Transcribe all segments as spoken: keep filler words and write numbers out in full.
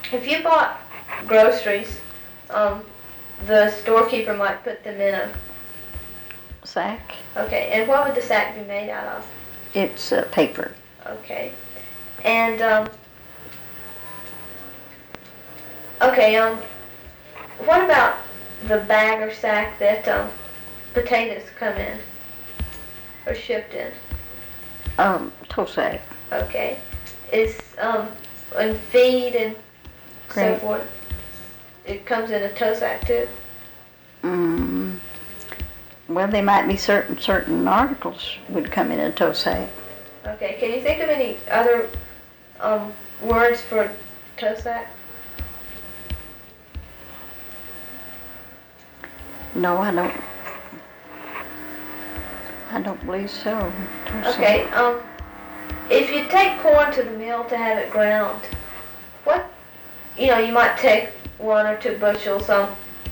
if you bought groceries, um, the storekeeper might put them in a sack. Okay, and what would the sack be made out of? It's uh, paper. Okay, and um, okay, um, what about the bag or sack that um, potatoes come in or shipped in? Um, tow sack. Okay, is um, and feed and Great. so forth. It comes in a tow sack too. Mm. Well, there might be certain certain articles would come in a tow sack. Okay, can you think of any other um, words for tow sack? No, I don't. I don't believe so. Tow Okay, sack. um, if you take corn to the mill to have it ground, what, you know, you might take one or two bushels. Um,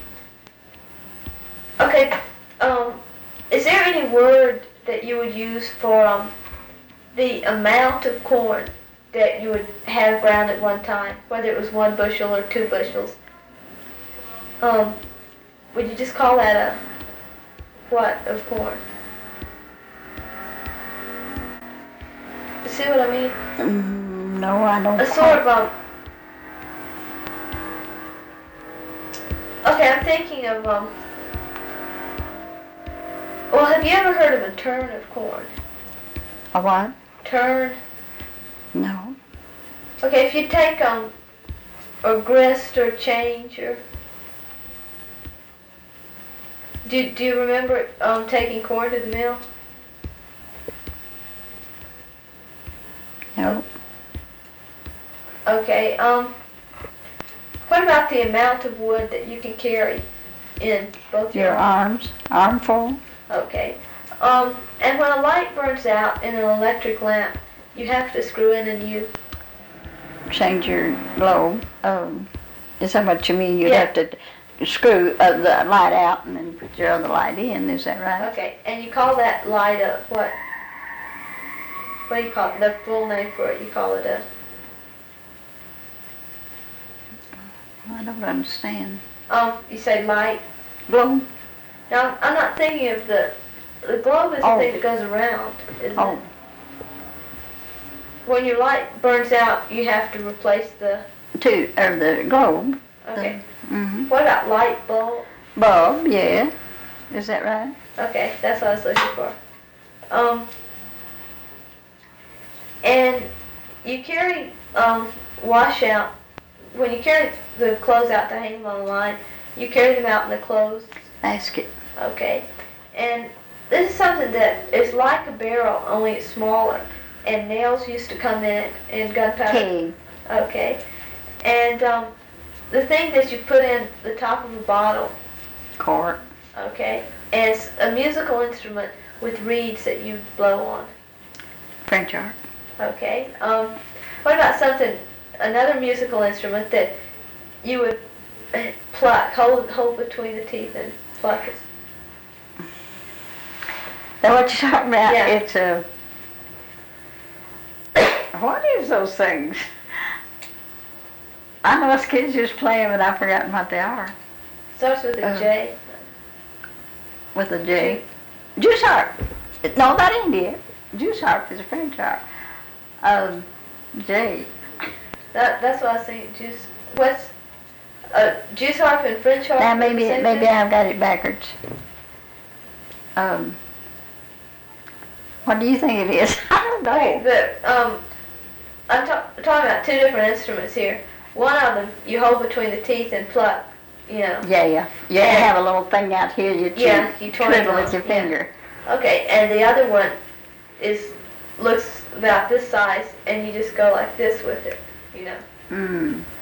okay, um, is there any word that you would use for um, the amount of corn that you would have ground at one time, whether it was one bushel or two bushels? Um, would you just call that a what of corn? You see what I mean? Mm, no, I don't. A sort of um. Okay, I'm thinking of um. Well, have you ever heard of a turn of corn? A what? Turn. No. Okay, if you take um, a grist or change or. Do Do you remember um taking corn to the mill? No. Okay. Um. What about the amount of wood that you can carry in both your, Your arms, armful. Okay. Um. And when a light burns out in an electric lamp, you have to screw in a new. Change your globe. Um, is that what you mean? You'd Yeah. have to screw uh, the light out and then put your other light in. Is that right? Okay. And you call that light a what? What do you call it? The full name for it? You call it a. I don't understand. Um. You say light. Globe. Now I'm not thinking of the. The globe is the Oh. thing that goes around, isn't Oh. it? When your light burns out, you have to replace the. Two or the globe. Okay. Mm-hmm. What about light bulb? Bulb. Yeah. Is that right? Okay, that's what I was looking for. Um. And you carry um washout. When you carry the clothes out to hang them on the line, you carry them out in the clothes. Basket. Okay. And this is something that is like a barrel, only it's smaller. And nails used to come in it, and gunpowder. Keg. Okay. And um, the thing that you put in the top of a bottle. Cork. Okay. And it's a musical instrument with reeds that you blow on. French art. Okay. Um, what about something, another musical instrument that you would pluck, hold, hold between the teeth and pluck it? That what you're talking about? Yeah. It's a. What is those things? I know us kids used to play them, but I've forgotten what they are. Starts with a Uh, J. With a J. Juice harp. No, that ain't it. Juice harp is a French harp. Um, J. That, that's what I was thinking. Juice. What's uh, juice harp and French harp? Now the maybe same maybe thing? I've got it backwards. Um, what do you think it is? I don't know. Okay, but um, I'm ta- talking about two different instruments here. One of them you hold between the teeth and pluck. You know. Yeah, yeah. You And- have a little thing out here you, Yeah, you twirl it twiddle with on, your yeah. finger. Okay, and the other one is looks about this size, and you just go like this with it. You know. Mm.